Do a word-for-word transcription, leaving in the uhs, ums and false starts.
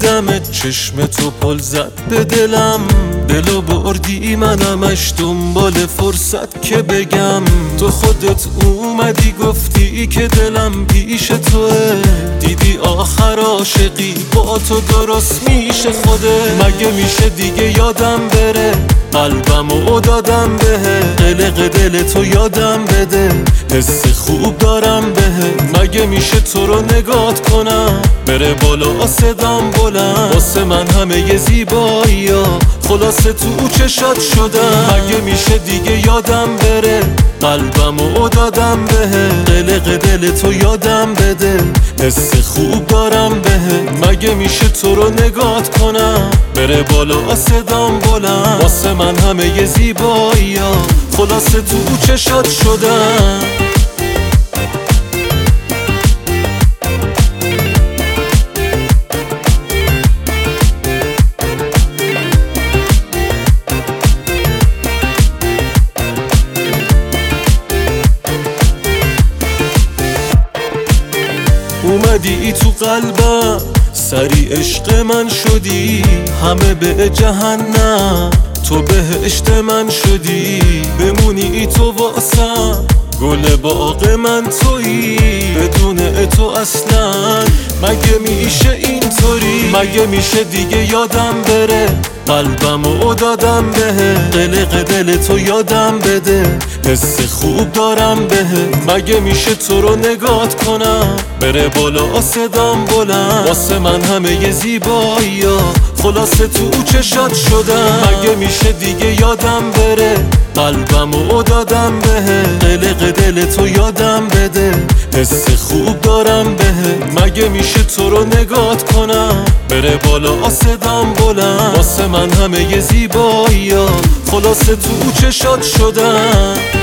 دیدمت چشم تو پل زد به دلم، دلو بردی منمش دنبال فرصت که بگم. تو خودت اومدی گفتی که دلم پیش توه، دیدی آخر عاشقی با تو درست میشه خوده. مگه میشه دیگه یادم بره قلبمو دادم بهه، قلق دل تو یادم بده حس خوب دارم بهه. مگه میشه تو رو نگات کنم بره بالا صدام بلند، واسه من همه ی زیبایی ها خلاصه تو چشات شدم. مگه میشه دیگه یادم بره قلبمو دادم بهه، قلق دل تو یادم بده حس خوب دارم بهه. مگه میشه تو رو نگات کنم بره بالا صدام بلند، واسه من همه ی زیبایی ها خلاصه تو چشات شدم. اومدی ای تو قلبم سری عشق من شدی، همه به جهنم تو بهشت من شدی. بمونی ای تو واسم گل باغ من تویی، بدون تو اصلا مگه میشه اینطوری. مگه میشه دیگه یادم بره قلبمو دادم بهه، قلق دل تو یادم بده حس خوب دارم بهه. مگه میشه تو رو نگات کنم بره بالا صدام بلند، واسه من همه ی زیبایی ها خلاصه تو چشات شدم. مگه میشه دیگه یادم بره قلبمو دادم بهه، قلق دل تو یادم بده حس خوب دارم بهه. مگه میشه تو رو نگات کنم بره بالا صدام بلند، واسه من همه ی زیبایی ها خلاصه تو چشات شدم.